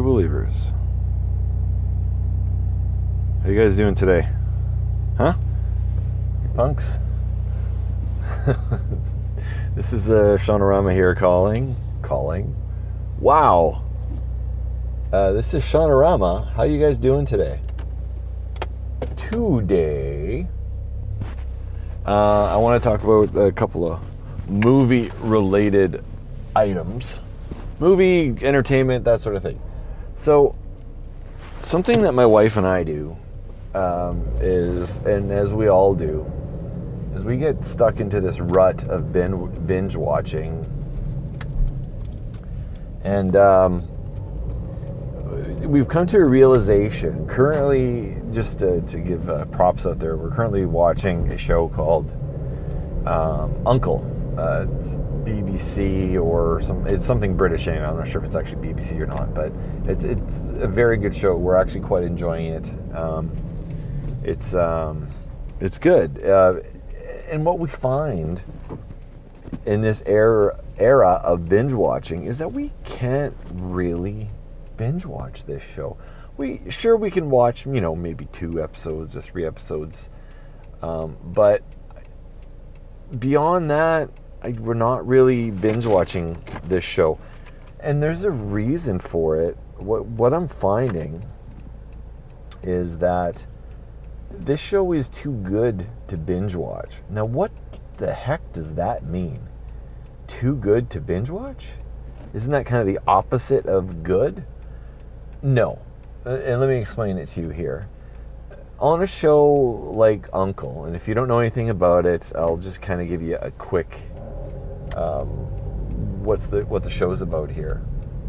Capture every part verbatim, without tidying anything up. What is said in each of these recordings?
Believers. How you guys doing today? Huh? You punks? This is uh, Shaunorama here calling. Calling. Wow. Uh, this is Shaunorama. How you guys doing today? Today, uh, I want to talk about a couple of movie-related items. Movie, entertainment, that sort of thing. So, something that my wife and I do um, is, and as we all do, is we get stuck into this rut of binge watching. And um, we've come to a realization. Currently, just to, to give uh, props out there, we're currently watching a show called um, Uncle. Uh, it's B B C or some. It's something British. Anyway, I'm not sure if it's actually B B C or not, but it's it's a very good show. We're actually quite enjoying it. Um, it's um, it's good. Uh, and what we find in this era era of binge watching is that we can't really binge watch this show. We sure we can watch, you know, maybe two episodes or three episodes, um, but beyond that, I, we're not really binge watching this show, and there's a reason for it. What what I'm finding is that this show is too good to binge watch. Now, what the heck does that mean? Too good to binge watch? Isn't that kind of the opposite of good? No. And let me explain it to you here. On a show like Uncle, and if you don't know anything about it, I'll just kind of give you a quick um, what's the what the show's about here.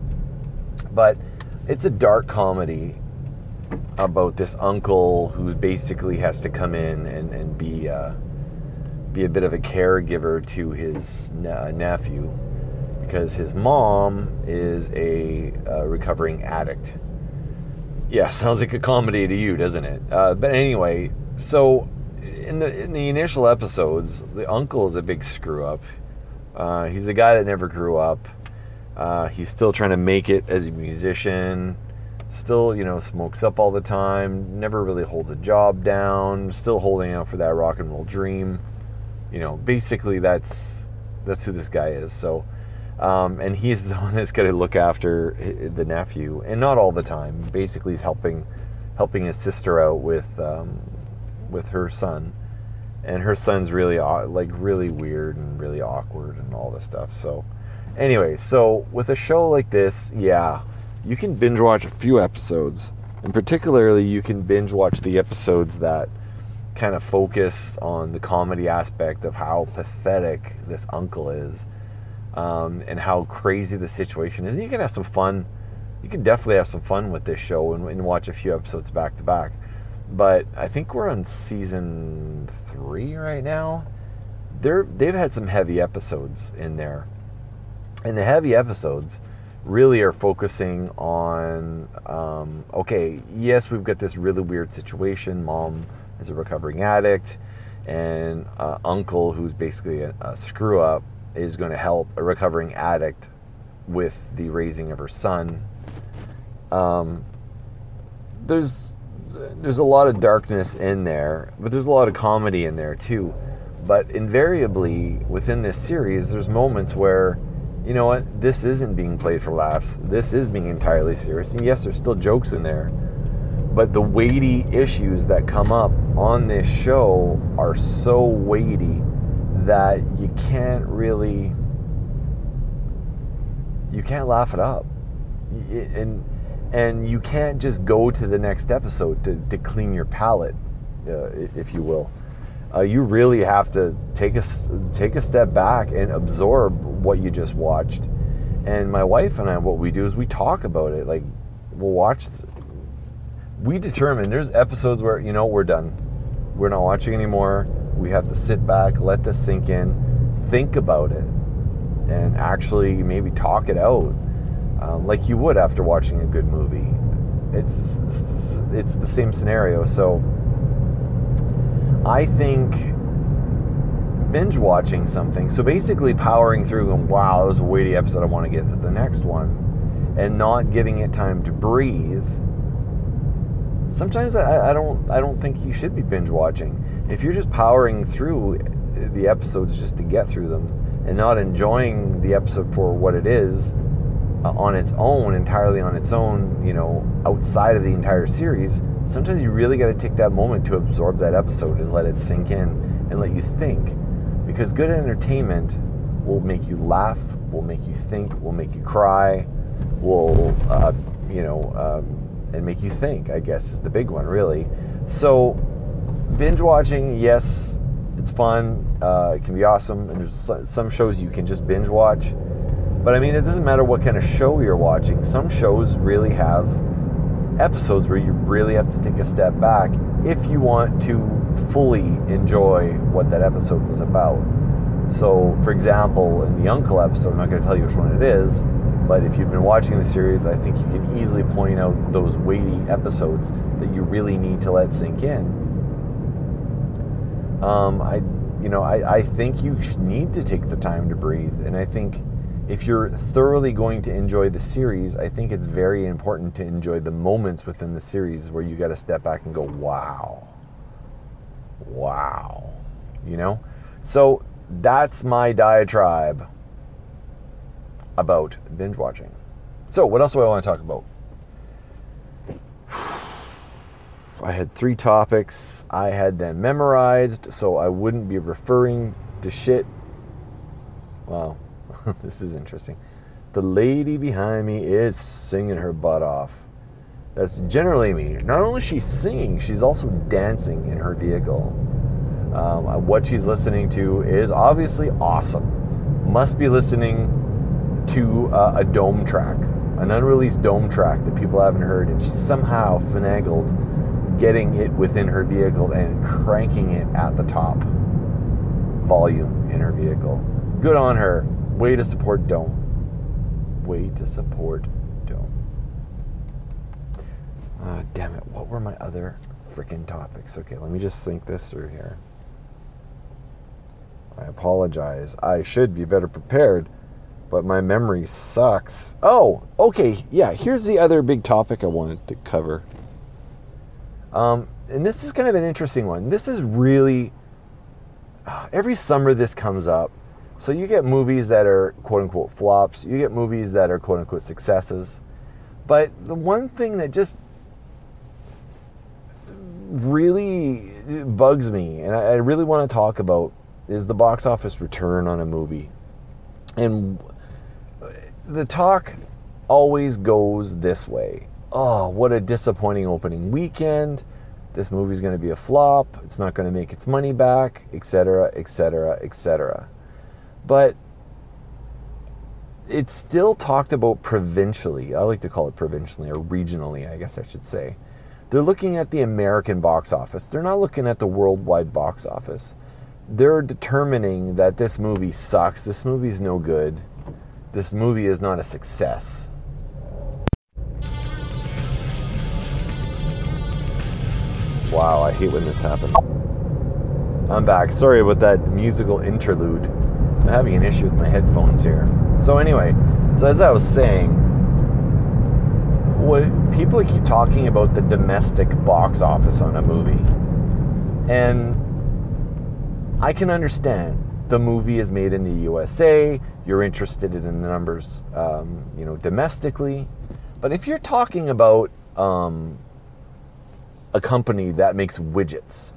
But it's a dark comedy about this uncle who basically has to come in and, and be uh, be a bit of a caregiver to his ne- nephew because his mom is a, a recovering addict. Yeah, sounds like a comedy to you, doesn't it? Uh, but anyway, so in the in the initial episodes, the uncle is a big screw up. Uh, he's a guy that never grew up. Uh, he's still trying to make it as a musician. Still, you know, smokes up all the time. Never really holds a job down. Still holding out for that rock and roll dream. You know, basically that's that's who this guy is. So. Um, and he's the one that's got to look after the nephew, and not all the time. Basically, he's helping helping his sister out with um, with her son, and her son's really like really weird and really awkward and all this stuff. So, anyway, so with a show like this, yeah, you can binge watch a few episodes, and particularly you can binge watch the episodes that kind of focus on the comedy aspect of how pathetic this uncle is. Um, and how crazy the situation is. And you can have some fun. You can definitely have some fun with this show and, and watch a few episodes back to back. But I think we're on season three right now. They're, they've had some heavy episodes in there. And the heavy episodes really are focusing on, um, okay, yes, we've got this really weird situation. Mom is a recovering addict. And uh, uncle, who's basically a, a screw-up, is going to help a recovering addict with the raising of her son. Um, there's there's a lot of darkness in there, but there's a lot of comedy in there too. But invariably, within this series, there's moments where, you know what, this isn't being played for laughs. This is being entirely serious. And yes, there's still jokes in there. But the weighty issues that come up on this show are so weighty that you can't really, you can't laugh it up, and and you can't just go to the next episode to, to clean your palate, uh, if you will. Uh, you really have to take a take a step back and absorb what you just watched. And my wife and I, what we do is we talk about it. Like, we'll watch. We determine there's episodes where, you know, we're done. We're not watching anymore. We have to sit back, let this sink in, think about it, and actually maybe talk it out, um, like you would after watching a good movie. It's it's the same scenario. So I think binge watching something, so basically powering through and, wow, that was a weighty episode, I want to get to the next one, and not giving it time to breathe, sometimes I, I don't I don't think you should be binge watching. If you're just powering through the episodes just to get through them and not enjoying the episode for what it is uh, on its own, entirely on its own, you know, outside of the entire series, sometimes you really got to take that moment to absorb that episode and let it sink in and let you think. Because good entertainment will make you laugh, will make you think, will make you cry, will, uh, you know, um, and make you think, I guess, is the big one, really. So, binge watching, yes, it's fun. Uh, it can be awesome. And there's some shows you can just binge watch. But, I mean, it doesn't matter what kind of show you're watching. Some shows really have episodes where you really have to take a step back if you want to fully enjoy what that episode was about. So, for example, in the Uncle episode, I'm not going to tell you which one it is, but if you've been watching the series, I think you can easily point out those weighty episodes that you really need to let sink in. Um, I, you know, I, I think you need to take the time to breathe, and I think if you're thoroughly going to enjoy the series, I think it's very important to enjoy the moments within the series where you got to step back and go, wow, wow, you know? So that's my diatribe about binge watching. So what else do I want to talk about? I had three topics. I had them memorized so I wouldn't be referring to shit. Wow, this is interesting. The lady behind me is singing her butt off. That's generally me. Not only is she singing, she's also dancing in her vehicle. Um, what she's listening to is obviously awesome. Must be listening to uh, a Dome track, an unreleased Dome track that people haven't heard, and she somehow finagled getting it within her vehicle and cranking it at the top volume in her vehicle. Good on her. Way to support Dome. Way to support Dome. Uh, damn it, what were my other freaking topics? Okay, let me just think this through here. I apologize. I should be better prepared, but my memory sucks. Oh, okay, yeah, here's the other big topic I wanted to cover. Um, and this is kind of an interesting one. This is really, every summer this comes up. So you get movies that are quote-unquote flops. You get movies that are quote-unquote successes. But the one thing that just really bugs me, and I really want to talk about, is the box office return on a movie. And the talk always goes this way. Oh, what a disappointing opening weekend. This movie's going to be a flop. It's not going to make its money back, et cetera, et cetera, et cetera. But it's still talked about provincially. I like to call it provincially, or regionally, I guess I should say. They're looking at the American box office. They're not looking at the worldwide box office. They're determining that this movie sucks. This movie's no good. This movie is not a success. Wow, I hate when this happens. I'm back. Sorry about that musical interlude. I'm having an issue with my headphones here. So anyway, so as I was saying, what people keep talking about the domestic box office on a movie. And I can understand the movie is made in the U S A. You're interested in the numbers, um, you know, domestically. But if you're talking about um, a company that makes widgets,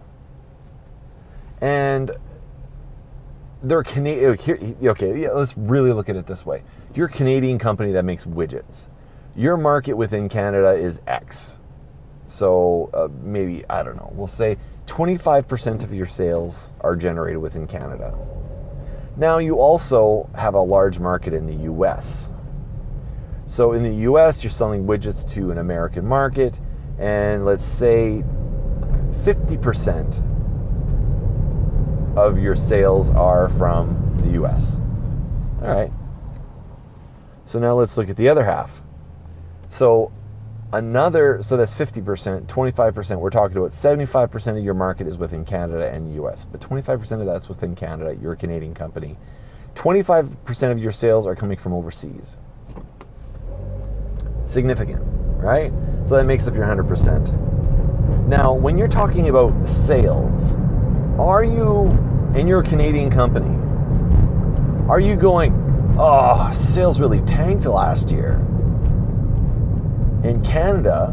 and they're Canadian. Okay, yeah, let's really look at it this way. You're a Canadian company that makes widgets. Your market within Canada is X. So uh, maybe, I don't know, we'll say twenty-five percent of your sales are generated within Canada. Now, you also have a large market in the U S. So in the U S, you're selling widgets to an American market, and let's say fifty percent of your sales are from the U S. All right. So now let's look at the other half. So another, so that's fifty percent, twenty-five percent, we're talking about seventy-five percent of your market is within Canada and the U S. But twenty-five percent of that's within Canada. You're a Canadian company. twenty-five percent of your sales are coming from overseas. Significant, right? So that makes up your one hundred percent. Now, when you're talking about sales, are you, in your Canadian company, are you going, oh, sales really tanked last year? In Canada,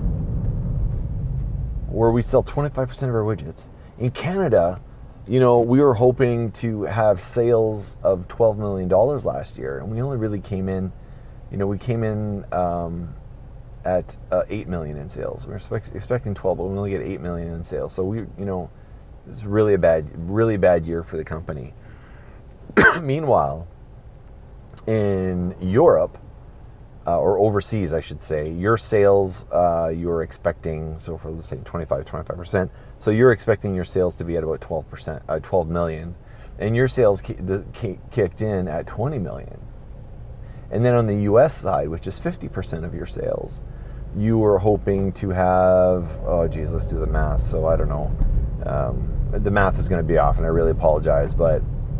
where we sell twenty-five percent of our widgets, in Canada, you know, we were hoping to have sales of twelve million dollars last year, and we only really came in, you know, we came in um, at uh, eight million dollars in sales. We were expect, expecting twelve, but we only get eight million dollars in sales. So we, you know, it's really a bad, really bad year for the company. Meanwhile, in Europe, uh, or overseas, I should say, your sales, uh, you're expecting, so for let's say twenty-five, twenty-five percent, so you're expecting your sales to be at about twelve percent, uh, twelve million, and your sales ki- ki- kicked in at twenty million. And then on the U S side, which is fifty percent of your sales, you were hoping to have, oh geez, let's do the math. So I don't know. Um, the math is going to be off, and I really apologize, but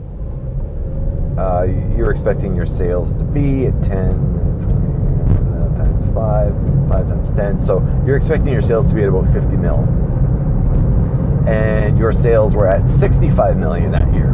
uh, you're expecting your sales to be at ten, twenty times five, five times ten. So you're expecting your sales to be at about fifty mil. And your sales were at sixty-five million that year.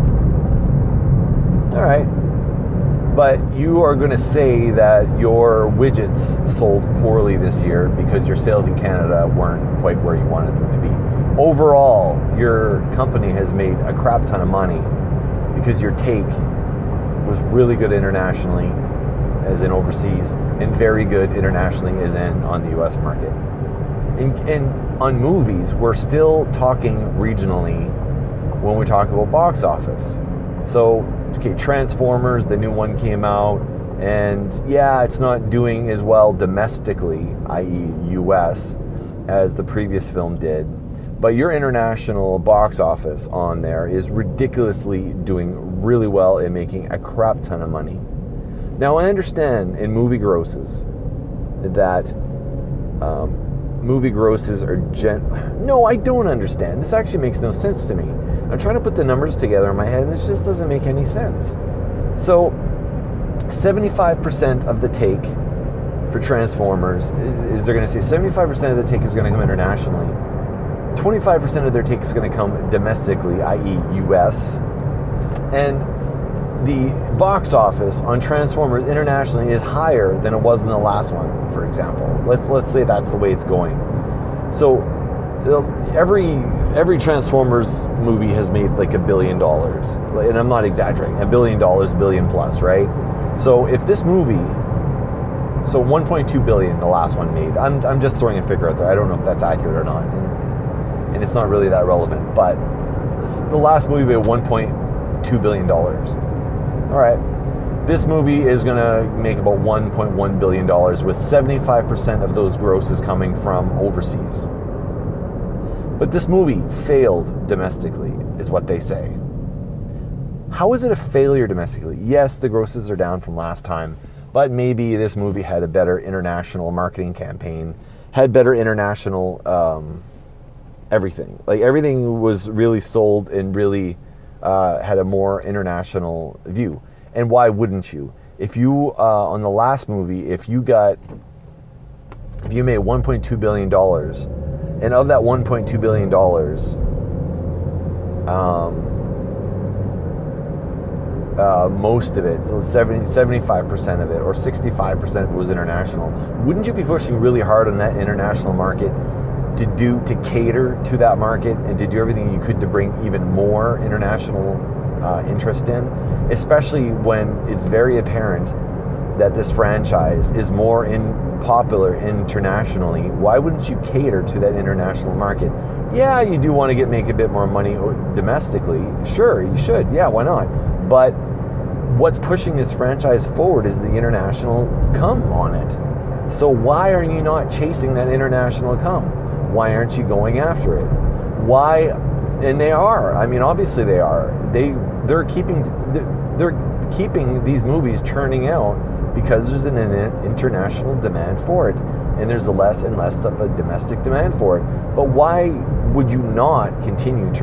All right. But you are going to say that your widgets sold poorly this year because your sales in Canada weren't quite where you wanted them to be. Overall, your company has made a crap ton of money because your take was really good internationally, as in overseas, and very good internationally, as in on the U S market. And, and on movies, we're still talking regionally when we talk about box office. So, okay, Transformers, the new one came out, and yeah, it's not doing as well domestically, that is U S, as the previous film did. But your international box office on there is ridiculously doing really well and making a crap ton of money. Now, I understand in movie grosses that um, movie grosses are gen... No, I don't understand. This actually makes no sense to me. I'm trying to put the numbers together in my head, and this just doesn't make any sense. So, seventy-five percent of the take for Transformers is, is they're going to say seventy-five percent of the take is going to come internationally. twenty-five percent of their take is going to come domestically, that is. U S. And the box office on Transformers internationally is higher than it was in the last one, for example. Let's let's say that's the way it's going. So every every Transformers movie has made like a billion dollars, and I'm not exaggerating, a billion dollars, billion plus, right? So if this movie, so one point two billion the last one made. I'm I'm just throwing a figure out there. I don't know if that's accurate or not, and, and it's not really that relevant. But the last movie made one point two billion dollars. All right, this movie is going to make about one point one billion dollars, with seventy-five percent of those grosses coming from overseas. But this movie failed domestically, is what they say. How is it a failure domestically? Yes, the grosses are down from last time, but maybe this movie had a better international marketing campaign, had better international um, everything. Like, everything was really sold and really uh, had a more international view. And why wouldn't you? If you, uh, on the last movie, if you got, if you made one point two billion dollars, and of that one point two billion dollars, um, uh, most of it, so seventy, seventy-five percent of it, or sixty-five percent of it was international, wouldn't you be pushing really hard on that international market to do, to cater to that market and to do everything you could to bring even more international uh, interest in? Especially when it's very apparent that this franchise is more in popular internationally. Why wouldn't you cater to that international market? Yeah, you do want to get make a bit more money domestically. Sure, you should. Yeah, why not? But what's pushing this franchise forward is the international come on it. So why are you not chasing that international come? Why aren't you going after it? Why? And they are. I mean, obviously they are. They they're keeping they're keeping these movies churning out because there's an international demand for it, and there's a less and less of a domestic demand for it. But why would you not continue to